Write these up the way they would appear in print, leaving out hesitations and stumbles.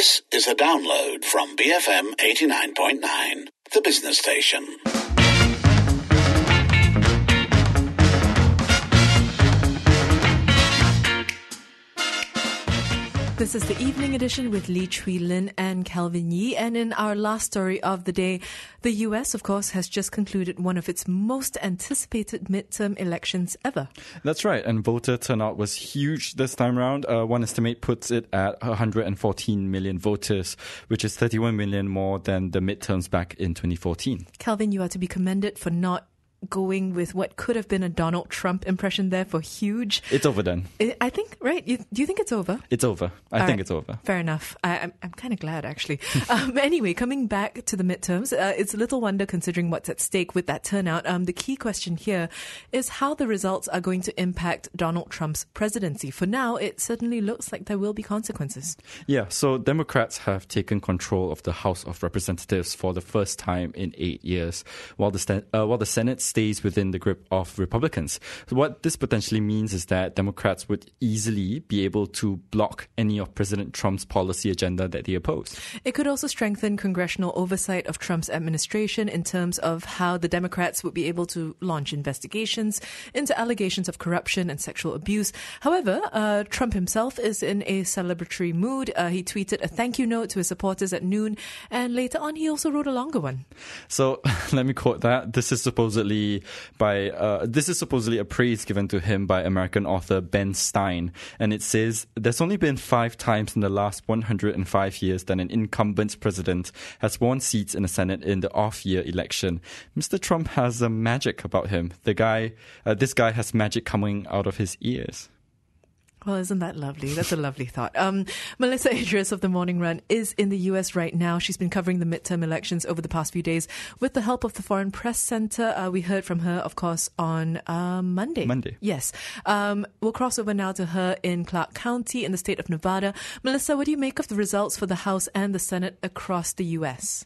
This is a download from BFM 89.9, the business station. This is the evening edition with Lee Chui Lin and Calvin Yee. And in our last story of the day, the US, of course, has just concluded one of its most anticipated midterm elections ever. That's right. And voter turnout was huge this time around. One estimate puts it at 114 million voters, which is 31 million more than the midterms back in 2014. Calvin, you are to be commended for not going with what could have been a Donald Trump impression there for huge. It's over then. I think, right? Do you think it's over? It's over. I think it's over. Fair enough. I'm kind of glad, actually. Anyway, coming back to the midterms, it's a little wonder considering what's at stake with that turnout. The key question here is how the results are going to impact Donald Trump's presidency. For now, it certainly looks like there will be consequences. Yeah, so Democrats have taken control of the House of Representatives for the first time in 8 years, while the Senate stays within the grip of Republicans. So what this potentially means is that Democrats would easily be able to block any of President Trump's policy agenda that they oppose. It could also strengthen congressional oversight of Trump's administration in terms of how the Democrats would be able to launch investigations into allegations of corruption and sexual abuse. However, Trump himself is in a celebratory mood. He tweeted a thank you note to his supporters at noon, and later on he also wrote a longer one. So let me quote that. This is supposedly a praise given to him by American author Ben Stein, and it says, "There's only been 5 times in the last 105 years that an incumbent president has won seats in the Senate in the off-year election. Mr. Trump has a magic about him. This guy has magic coming out of his ears." Well, isn't that lovely? That's a lovely thought. Melissa Idris of The Morning Run is in the US right now. She's been covering the midterm elections over the past few days with the help of the Foreign Press Center. We heard from her, of course, on Monday. Yes. We'll cross over now to her in Clark County in the state of Nevada. Melissa, what do you make of the results for the House and the Senate across the US?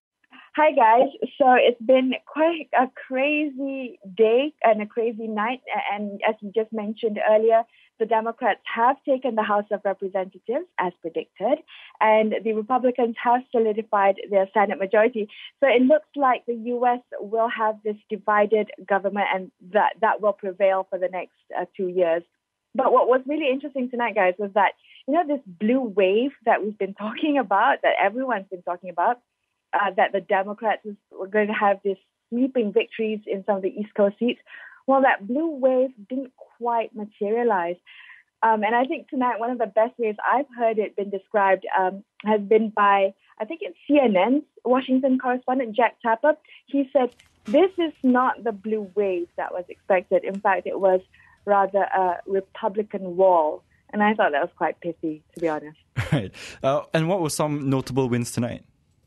Hi, guys. So it's been quite a crazy day and a crazy night. And as you just mentioned earlier, the Democrats have taken the House of Representatives as predicted, and the Republicans have solidified their Senate majority. So it looks like the U.S. will have this divided government, and that will prevail for the next 2 years. But what was really interesting tonight, guys, was that, this blue wave that we've been talking about, that everyone's been talking about, that the Democrats were going to have this sweeping victories in some of the East Coast seats. Well, that blue wave didn't quite materialize. And I think tonight, one of the best ways I've heard it been described has been by, I think it's CNN's Washington correspondent, Jack Tapper. He said, this is not the blue wave that was expected. In fact, it was rather a Republican wall. And I thought that was quite pithy, to be honest. Right. And what were some notable wins tonight?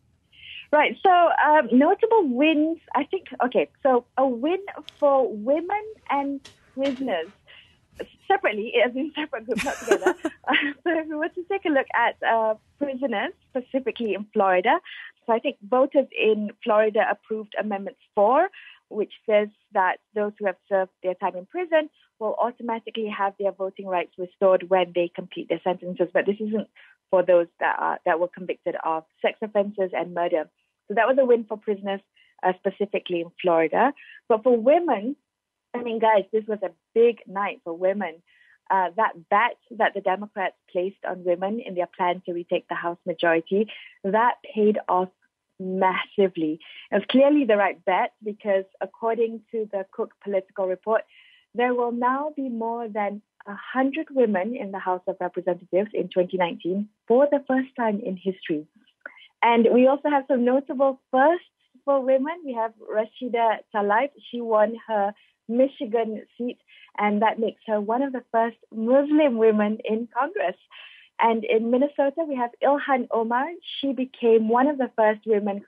Right, so notable wins, I think, so a win for women and prisoners, separately, as in separate groups, not together. So if we were to take a look at prisoners, specifically in Florida, so I think voters in Florida approved Amendment 4, which says that those who have served their time in prison will automatically have their voting rights restored when they complete their sentences. But this isn't for those that were convicted of sex offenses and murder. So that was a win for prisoners, specifically in Florida. But for women, guys, this was a big night for women. That bet that the Democrats placed on women in their plan to retake the House majority, that paid off massively. It was clearly the right bet because according to the Cook Political Report, there will now be more than 100 women in the House of Representatives in 2019 for the first time in history. And we also have some notable firsts for women. We have Rashida Tlaib. She won her Michigan seat, and that makes her one of the first Muslim women in Congress. And in Minnesota, we have Ilhan Omar. She became one of the first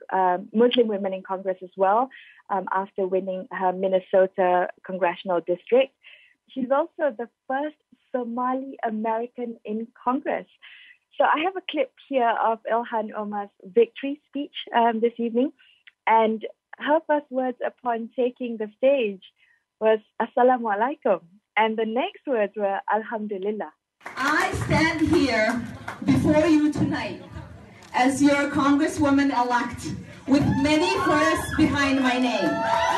Muslim women in Congress as well, after winning her Minnesota congressional district. She's also the first Somali American in Congress. So I have a clip here of Ilhan Omar's victory speech this evening. And her first words upon taking the stage was Assalamu alaikum. And the next words were Alhamdulillah. I stand here before you tonight as your Congresswoman-elect with many firsts behind my name.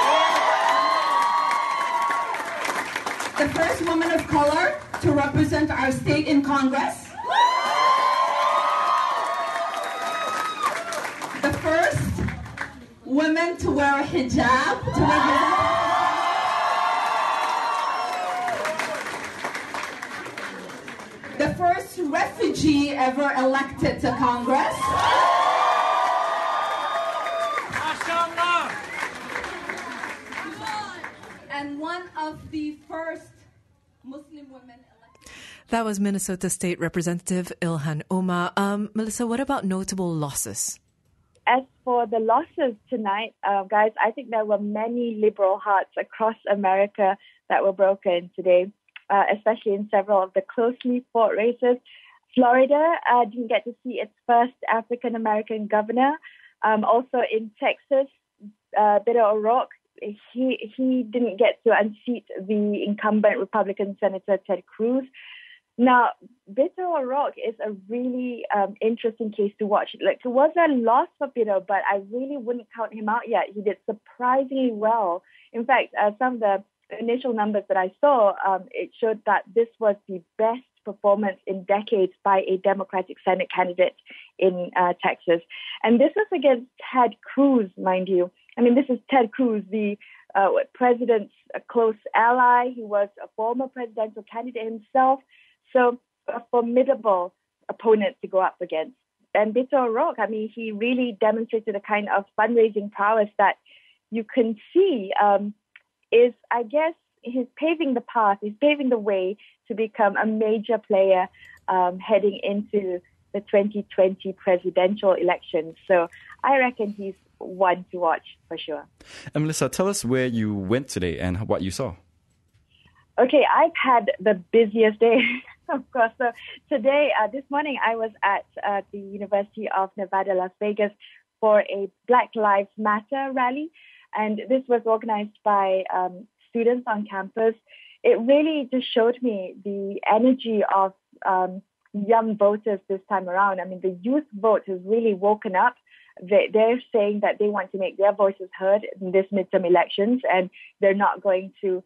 The first woman of color to represent our state in Congress. The first woman to wear a hijab to represent. The first refugee ever elected to Congress. And one of the first Muslim women elected. That was Minnesota State Representative Ilhan Omar. Melissa, what about notable losses? As for the losses tonight, guys, I think there were many liberal hearts across America that were broken today, especially in several of the closely fought races. Florida didn't get to see its first African-American governor. Also in Texas, Beto O'Rourke, he didn't get to unseat the incumbent Republican Senator Ted Cruz. Now, Beto O'Rourke is a really interesting case to watch. Like, it was a loss for Beto, but I really wouldn't count him out yet. He did surprisingly well. In fact, some of the initial numbers that I saw, it showed that this was the best performance in decades by a Democratic Senate candidate in Texas. And this was against Ted Cruz, mind you. I mean, this is Ted Cruz, the president's close ally. He was a former presidential candidate himself. So a formidable opponent to go up against. And Beto O'Rourke, I mean, he really demonstrated a kind of fundraising prowess that you can see is, I guess, he's paving the path, he's paving the way to become a major player heading into the 2020 presidential election. So I reckon he's one to watch for sure. And Melissa, tell us where you went today and what you saw. Okay, I've had the busiest day, of course. So today, this morning, I was at the University of Nevada, Las Vegas for a Black Lives Matter rally. And this was organized by students on campus. It really just showed me the energy of young voters this time around. I mean, the youth vote has really woken up. They're saying that they want to make their voices heard in this midterm elections, and they're not going to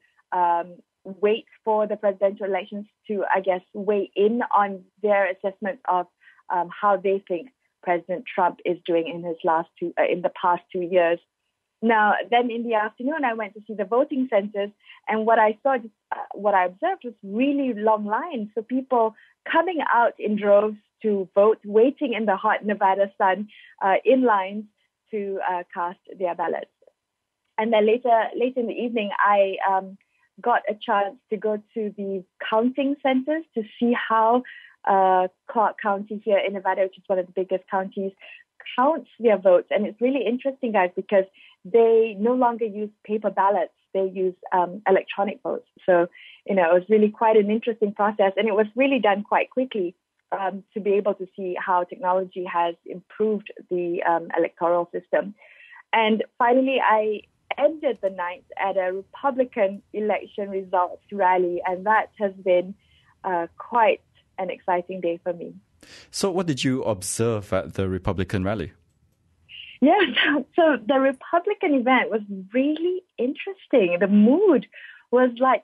wait for the presidential elections to, I guess, weigh in on their assessment of how they think President Trump is doing in the past 2 years. Now, then in the afternoon, I went to see the voting centers, and what I saw, what I observed was really long lines. So people coming out in droves to vote, waiting in the hot Nevada sun in lines to cast their ballots. And then later in the evening, I got a chance to go to the counting centers to see how Clark County here in Nevada, which is one of the biggest counties, counts their votes. And it's really interesting, guys, because they no longer use paper ballots. They use electronic votes. So, it was really quite an interesting process. And it was really done quite quickly to be able to see how technology has improved the electoral system. And finally, I ended the night at a Republican election results rally. And that has been quite an exciting day for me. So what did you observe at the Republican rally? Yeah, so the Republican event was really interesting. The mood was like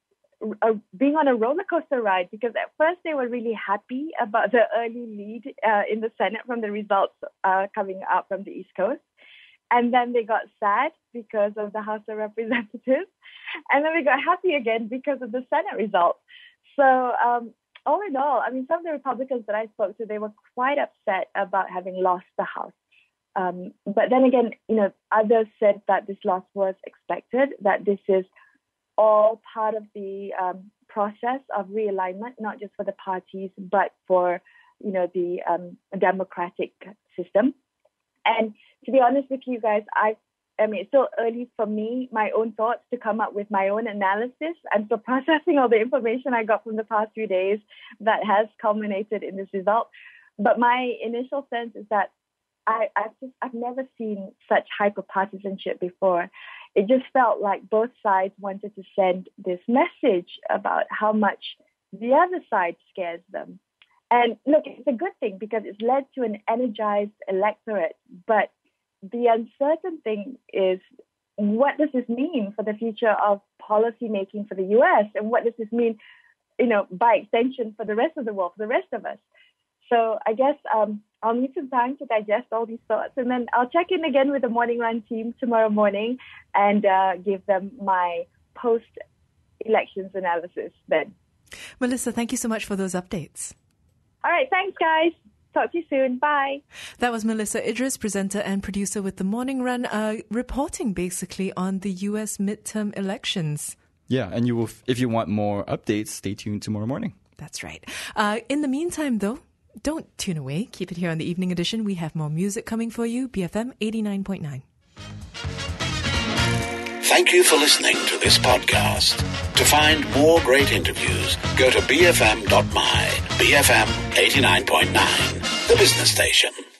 being on a roller coaster ride, because at first they were really happy about the early lead in the Senate from the results coming out from the East Coast. And then they got sad because of the House of Representatives. And then they got happy again because of the Senate results. So all in all, I mean, some of the Republicans that I spoke to, they were quite upset about having lost the House. But then again, others said that this loss was expected, that this is all part of the process of realignment, not just for the parties, but for, the democratic system. And to be honest with you guys, I mean, it's still early for me, my own thoughts to come up with my own analysis. I'm still processing all the information I got from the past few days that has culminated in this result. But my initial sense is that I've never seen such hyper-partisanship before. It just felt like both sides wanted to send this message about how much the other side scares them. And look, it's a good thing because it's led to an energized electorate. But the uncertain thing is, what does this mean for the future of policy making for the US? And what does this mean, by extension for the rest of the world, for the rest of us? So I guess I'll need some time to digest all these thoughts. And then I'll check in again with the Morning Run team tomorrow morning and give them my post-elections analysis then. Melissa, thank you so much for those updates. All right. Thanks, guys. Talk to you soon. Bye. That was Melissa Idris, presenter and producer with The Morning Run, reporting basically on the US midterm elections. Yeah, and you will, if you want more updates, stay tuned tomorrow morning. That's right. In the meantime, though, don't tune away. Keep it here on the Evening Edition. We have more music coming for you. BFM 89.9. Thank you for listening to this podcast. To find more great interviews, go to bfm.my. BFM 89.9, the business station.